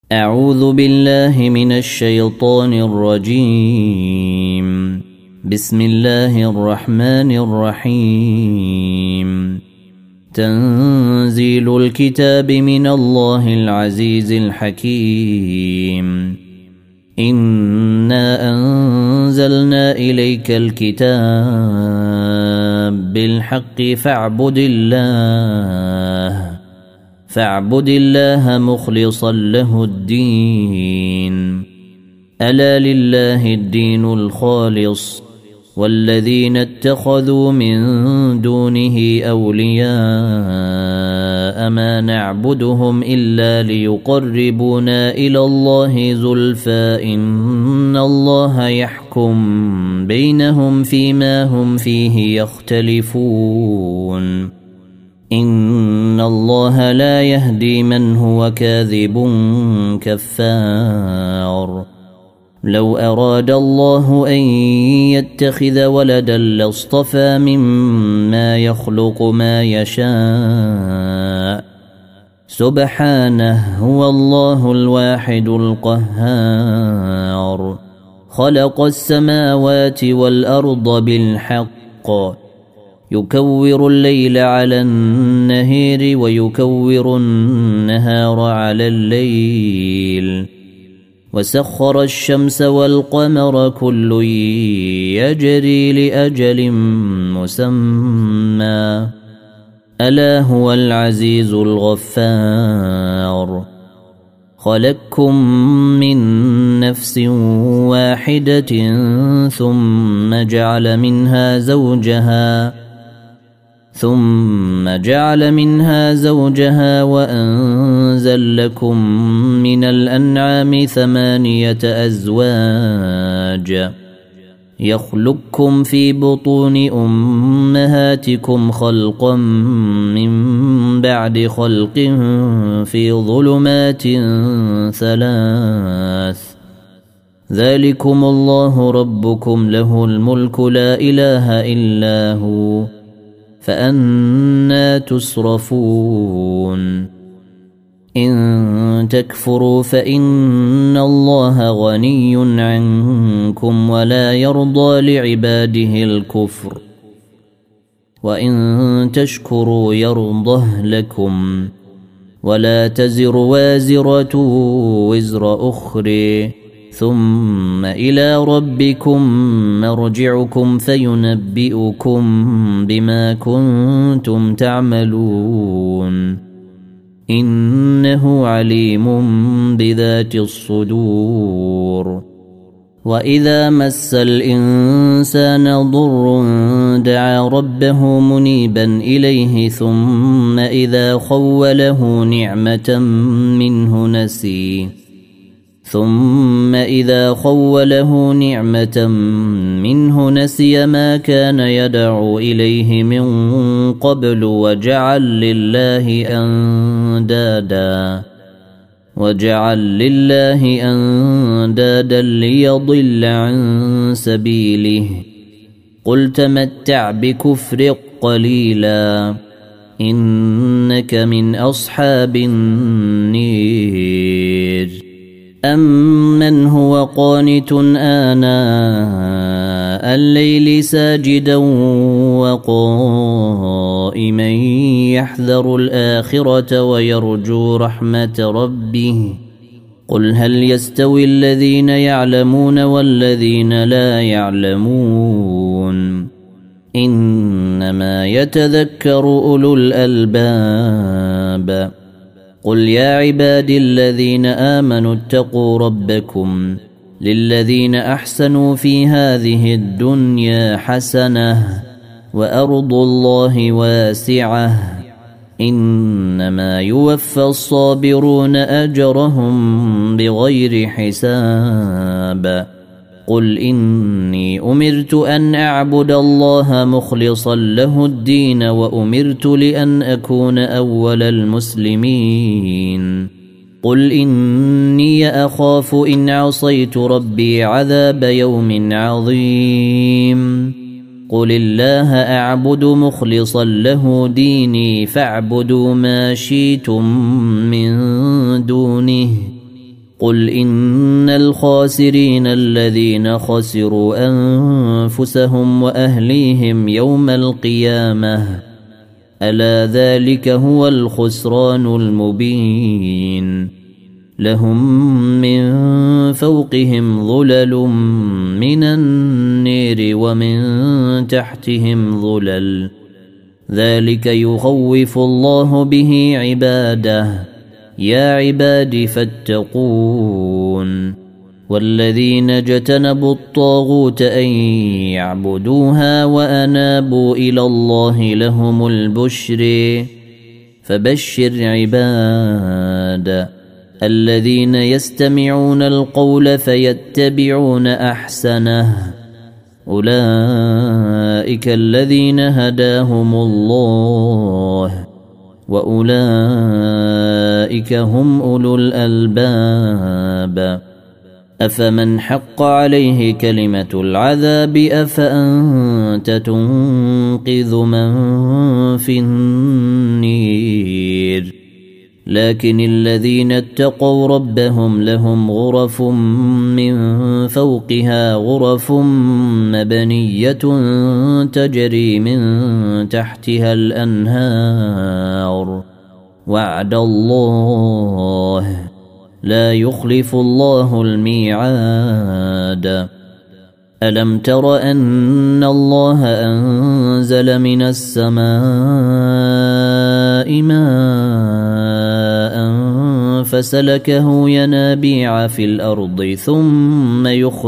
أعوذ بالله من الشيطان الرجيم. بسم الله الرحمن الرحيم. تنزيل الكتاب من الله العزيز الحكيم. إنا أنزلنا إليك الكتاب بالحق فاعبد الله مخلصا له الدين. ألا لله الدين الخالص والذين اتخذوا من دونه أولياء ما نعبدهم إلا ليقربونا إلى الله زلفى إن الله يحكم بينهم فيما هم فيه يختلفون. إن الله لا يهدي من هو كاذب كفار. لو أراد الله أن يتخذ ولدا لاصطفى مما يخلق ما يشاء سبحانه هو الله الواحد القهار. خلق السماوات والأرض بالحق يكور الليل على النهار ويكور النهار على الليل وسخر الشمس والقمر كل يجري لأجل مسمى ألا هو العزيز الغفار. خلقكم من نفس واحدة ثم جعل منها زوجها وأنزل لكم من الأنعام 8 أزواج يخلقكم في بطون أمهاتكم خلقا من بعد خلق في ظلمات 3. ذلكم الله ربكم له الملك لا إله إلا هو فأنى تصرفون. إن تكفروا فإن الله غني عنكم ولا يرضى لعباده الكفر وإن تشكروا يرضه لكم ولا تزر وازرة وزر أخرى ثم إلى ربكم مرجعكم فينبئكم بما كنتم تعملون. إنه عليم بذات الصدور. وإذا مس الإنسان ضر دعا ربه منيبا إليه ثم إذا خوله نعمة منه نسي ما كان يدعو إليه من قبل وجعل لله أندادا ليضل عن سبيله. قل تمتع بكفرك قليلا إنك من أصحاب النير. أمن هو قانت آناء الليل ساجدا وقائما يحذر الآخرة ويرجو رحمة ربه. قل هل يستوي الذين يعلمون والذين لا يعلمون إنما يتذكر أولو الألباب. قل يا عبادي الذين آمنوا اتقوا ربكم للذين أحسنوا في هذه الدنيا حسنة وأرض الله واسعة إنما يوفى الصابرون أجرهم بغير حساب. قل إني أمرت أن أعبد الله مخلصا له الدين وأمرت لأن أكون أول المسلمين. قل إني أخاف إن عصيت ربي عذاب يوم عظيم. قل الله أعبد مخلصا له ديني فاعبدوا ما شئتم من دونه قل إن الخاسرين الذين خسروا أنفسهم وأهليهم يوم القيامة ألا ذلك هو الخسران المبين لهم من فوقهم ظلل من النير ومن تحتهم ظلل ذلك يخوف الله به عباده يا عباد فاتقون والذين اجتنبوا الطاغوت أن يعبدوها وأنابوا إلى الله لهم البشر فبشر عباد الذين يستمعون القول فيتبعون أحسنه أولئك الذين هداهم الله وأولئك هم أولو الألباب أفمن حق عليه كلمة العذاب أفأنت تنقذ من في النير لكن الذين اتقوا ربهم لهم غرف من فوقها غرف مبنية تجري من تحتها الأنهار وعد الله لا يخلف الله الميعاد ألم تر أن الله أنزل من السماء ماء فسلكه ينابيع في الأرض ثم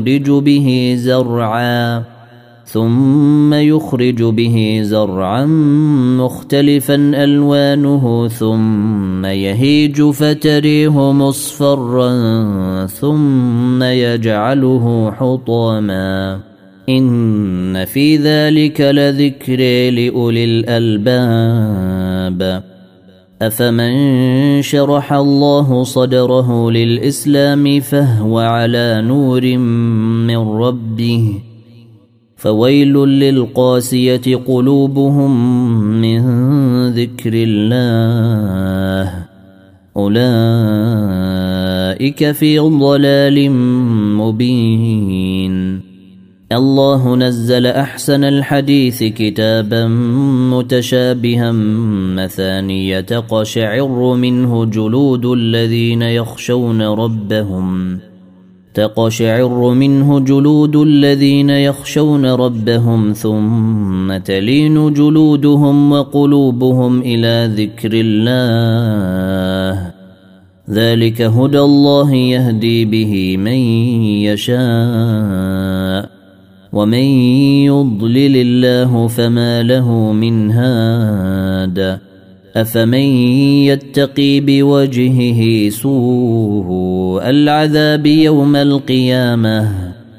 يخرج به زرعا مختلفا ألوانه ثم يهيج فتريه مصفرا ثم يجعله حطاما إن في ذلك لذكر لأولي الألباب أفمن شرح الله صدره للإسلام فهو على نور من ربه فويل للقاسية قلوبهم من ذكر الله أولئك في ضلال مبين الله نزل أحسن الحديث كتابا متشابها مثانية تقشعر منه جلود الذين يخشون ربهم ثم تلين جلودهم وقلوبهم إلى ذكر الله ذلك هدى الله يهدي به من يشاء ومن يضلل الله فما له من هاد أفمن يتقي بوجهه سوء العذاب يوم القيامة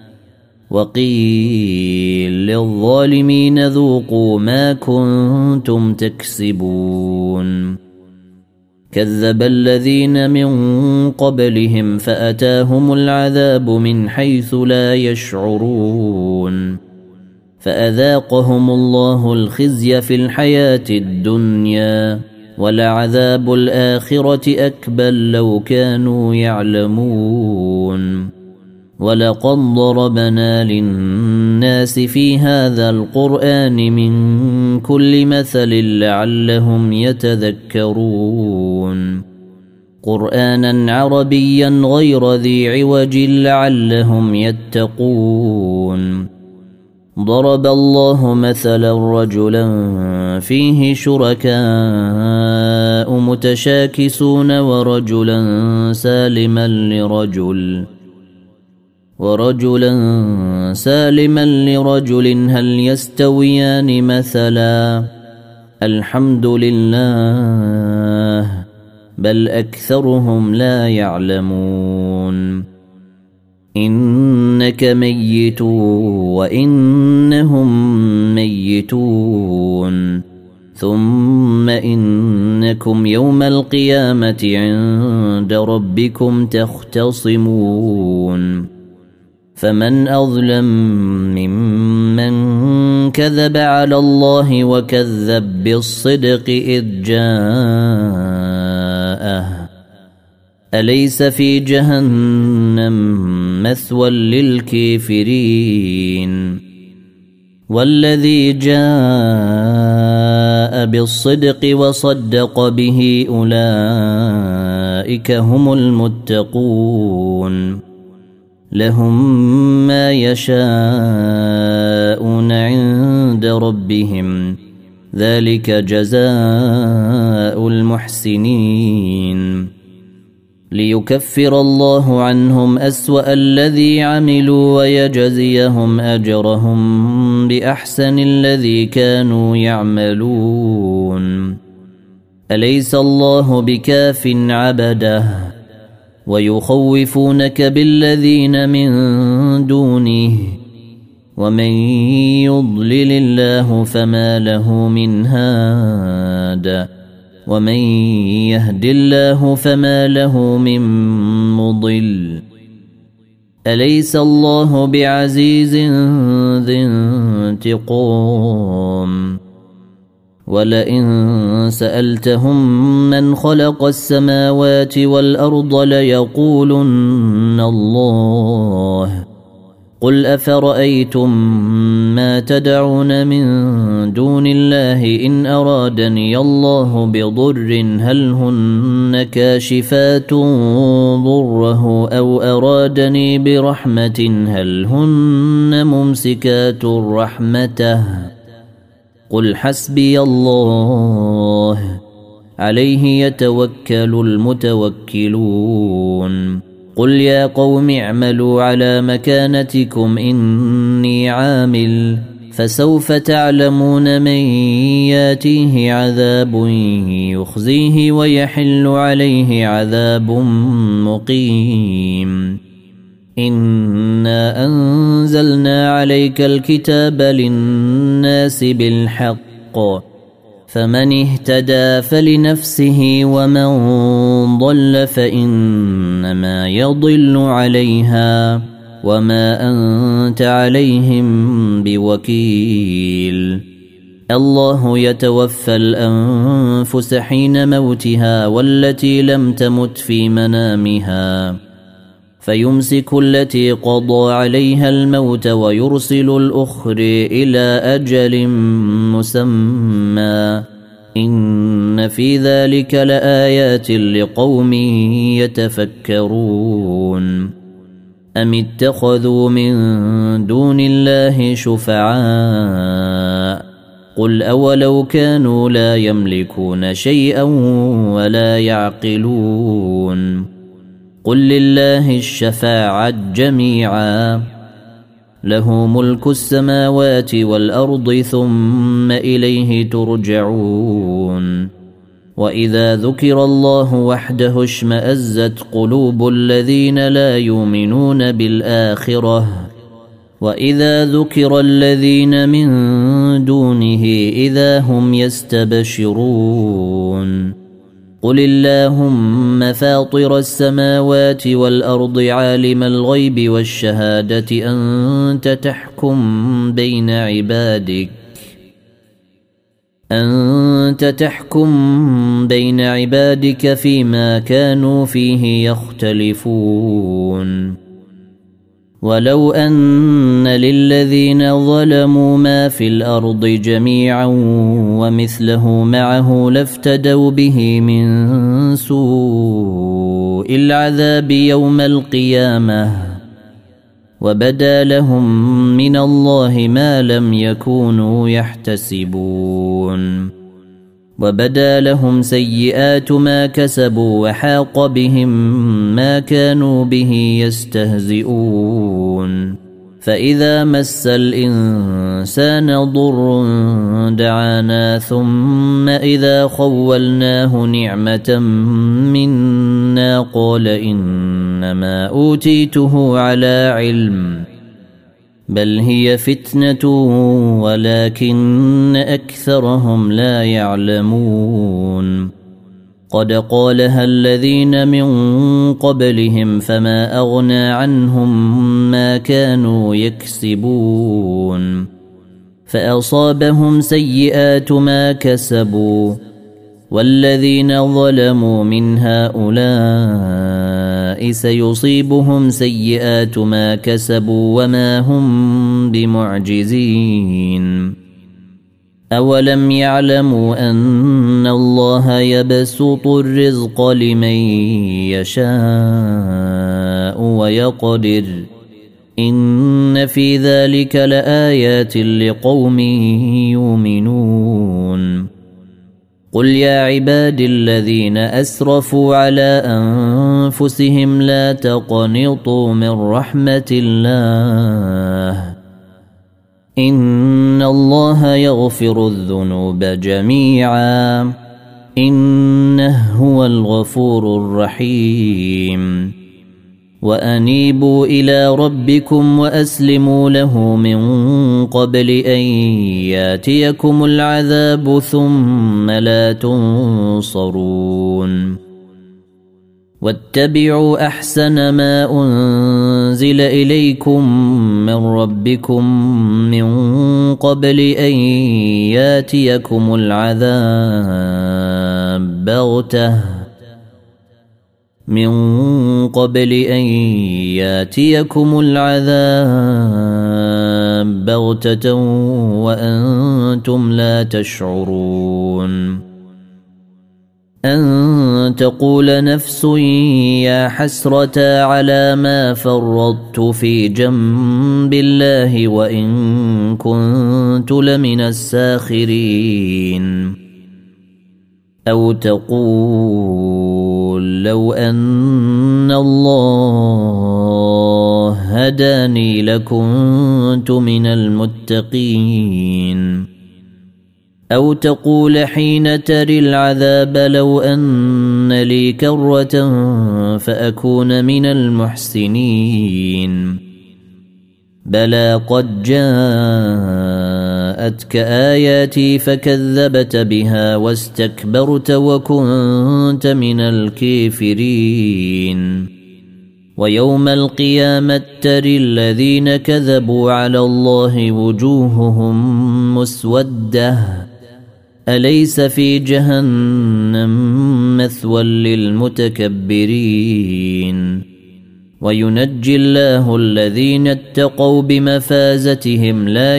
وقيل للظالمين ذوقوا ما كنتم تكسبون كذب الذين من قبلهم فأتاهم العذاب من حيث لا يشعرون فأذاقهم الله الخزي في الحياة الدنيا ولعذاب الآخرة أكبر لو كانوا يعلمون ولقد ضربنا للناس في هذا القرآن من كل مثل لعلهم يتذكرون قرآنا عربيا غير ذي عوج لعلهم يتقون ضرب الله مثلا رجلا فيه شركاء متشاكسون ورجلا سالما لرجل هل يستويان مثلا الحمد لله بل أكثرهم لا يعلمون إنك ميت وإنهم ميتون ثم إنكم يوم القيامة عند ربكم تختصمون فمن أظلم ممن كذب على الله وكذب بالصدق إذ جاءه أليس في جهنم مثوى للكافرين والذي جاء بالصدق وصدق به أولئك هم المتقون لهم ما يشاءون عند ربهم ذلك جزاء المحسنين ليكفر الله عنهم أسوأ الذي عملوا ويجزيهم أجرهم بأحسن الذي كانوا يعملون أليس الله بكاف عبده ويخوفونك بالذين من دونه ومن يضلل الله فما له من هاد ومن يهد الله فما له من مضل أليس الله بعزيز ذي انتقام ولئن سألتهم من خلق السماوات والأرض ليقولن الله قل أفرأيتم ما تدعون من دون الله إن أرادني الله بضر هل هن كاشفات ضره أو أرادني برحمة هل هن ممسكات رحمته قل حسبي الله عليه يتوكل المتوكلون قل يا قوم اعملوا على مكانتكم إني عامل فسوف تعلمون من ياتيه عذاب يخزيه ويحل عليه عذاب مقيم إنا أنزلنا عليك الكتاب للناس بالحق فمن اهتدى فلنفسه ومن ضل فإنما يضل عليها وما أنت عليهم بوكيل الله يتوفى الأنفس حين موتها والتي لم تمت في منامها فيمسك التي قضى عليها الموت ويرسل الأخر إلى أجل مسمى إن في ذلك لآيات لقوم يتفكرون أم اتخذوا من دون الله شفعاء قل أولو كانوا لا يملكون شيئا ولا يعقلون قل لله الشفاعة جميعا له ملك السماوات والأرض ثم إليه ترجعون وإذا ذكر الله وحده اشمأزت قلوب الذين لا يؤمنون بالآخرة وإذا ذكر الذين من دونه إذا هم يستبشرون قل اللهم فاطر السماوات والأرض عالم الغيب والشهادة أنت تحكم بين عبادك فيما كانوا فيه يختلفون ولو أن للذين ظلموا ما في الأرض جميعا ومثله معه لافتدوا به من سوء العذاب يوم القيامة وبدا لهم من الله ما لم يكونوا يحتسبون وبدا لهم سيئات ما كسبوا وحاق بهم ما كانوا به يستهزئون فإذا مس الإنسان ضر دعانا ثم إذا خولناه نعمة منا قال إنما أوتيته على علم بل هي فتنة ولكن أكثرهم لا يعلمون قد قالها الذين من قبلهم فما أغنى عنهم ما كانوا يكسبون فأصابهم سيئات ما كسبوا والذين ظلموا من هؤلاء سيصيبهم سيئات ما كسبوا وما هم بمعجزين أولم يعلموا أن الله يبسط الرزق لمن يشاء ويقدر إن في ذلك لآيات لقوم يؤمنون قل يا عبادي الذين أسرفوا على أنفسهم لا تقنطوا من رحمة الله إن الله يغفر الذنوب جميعا إنه هو الغفور الرحيم وأنيبوا إلى ربكم وأسلموا له من قبل أن ياتيكم العذاب ثم لا تنصرون واتبعوا أحسن ما أنزل إليكم من ربكم من قبل أن ياتيكم العذاب بغتة وأنتم لا تشعرون أن تقول نفس يا حسرة على ما فرطت في جنب الله وإن كنت لمن الساخرين أو تقول لو أن الله هداني لكنت من المتقين أو تقول حين تري العذاب لو أن لي كرة فأكون من المحسنين بلى قد جاءتك آياتي فكذبت بها واستكبرت وكنت من الكافرين ويوم القيامة تري الذين كذبوا على الله وجوههم مسودة أليس في جهنم مثوى للمتكبرين وينجي الله الذين اتقوا بمفازتهم لا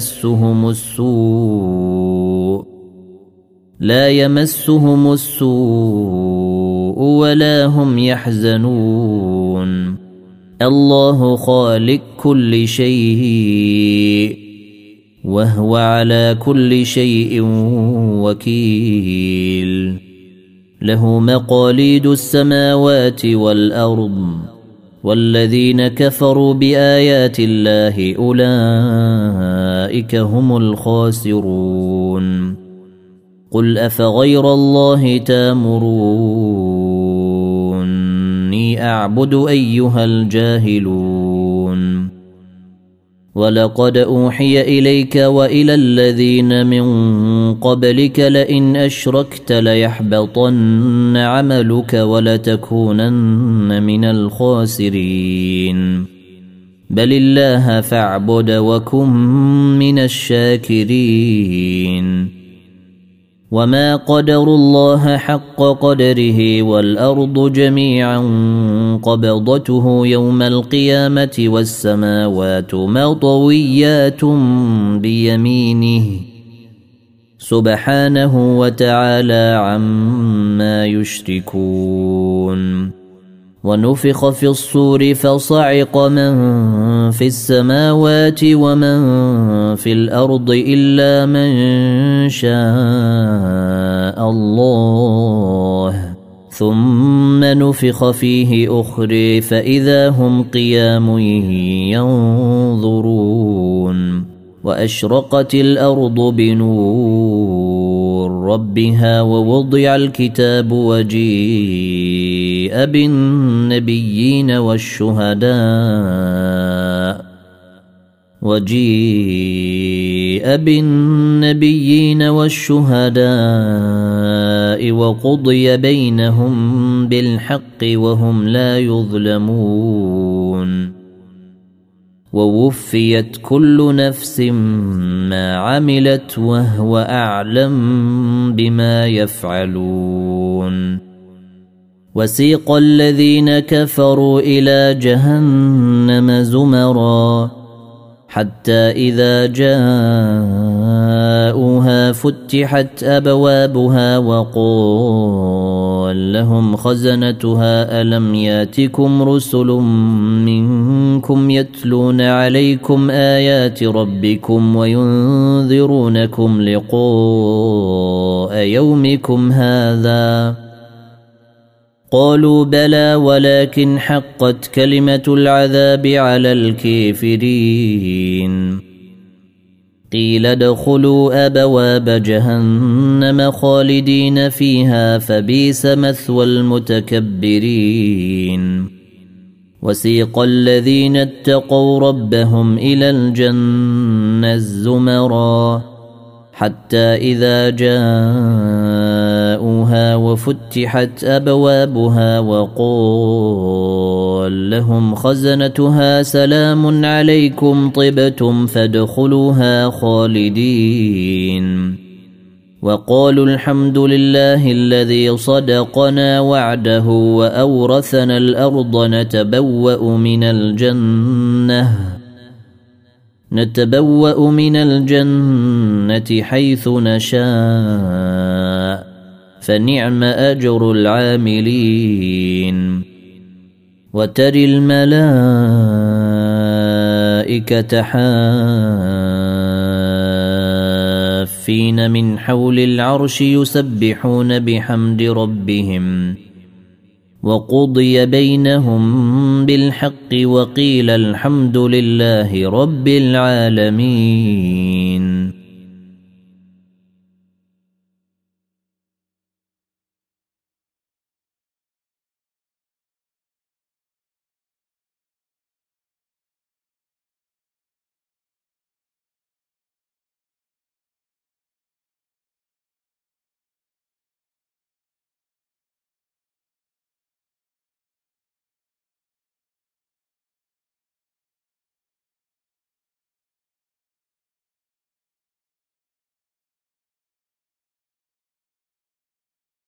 يمسهم السوء ولا هم يحزنون الله خالق كل شيء وهو على كل شيء وكيل له مقاليد السماوات والأرض والذين كفروا بآيات الله أولئك هم الخاسرون قل أفغير الله تامروني أعبد أيها الجاهلون ولقد أوحي إليك وإلى الذين من قبلك لئن أشركت ليحبطن عملك ولتكونن من الخاسرين بل الله فاعبد وكن من الشاكرين وما قدروا الله حق قدره والأرض جميعا قبضته يوم القيامة والسماوات مطويات بيمينه سبحانه وتعالى عما يشركون ونفخ في الصور فصعق من في السماوات ومن في الأرض إلا من شاء الله ثم نفخ فيه أخرى فإذا هم قيام ينظرون وأشرقت الأرض بنور ربها ووضع الكتاب وجيء بالنبيين والشهداء وقضي بينهم بالحق وهم لا يظلمون ووفيت كل نفس ما عملت وهو أعلم بما يفعلون. وسيق الذين كفروا إلى جهنم زمرا حتى إذا جاءوها فتحت أبوابها وقال لهم خزنتها ألم ياتكم رسل منكم يتلون عليكم آيات ربكم وينذرونكم لقاء يومكم هذا؟ قالوا بلى ولكن حقت كلمة العذاب على الكافرين. قيل ادخلوا أبواب جهنم خالدين فيها فبئس مثوى المتكبرين. وسيق الذين اتقوا ربهم إلى الجنة الزمرا حتى إذا جاءوها وفتحت أبوابها وقال لهم خزنتها سلام عليكم طبتم فادخلوها خالدين. وقالوا الحمد لله الذي صدقنا وعده وأورثنا الأرض نتبوأ من الجنة حيث نشاء فنعم أجر العاملين. وترى الملائكة حافين من حول العرش يسبحون بحمد ربهم وقضي بينهم بالحق وقيل الحمد لله رب العالمين.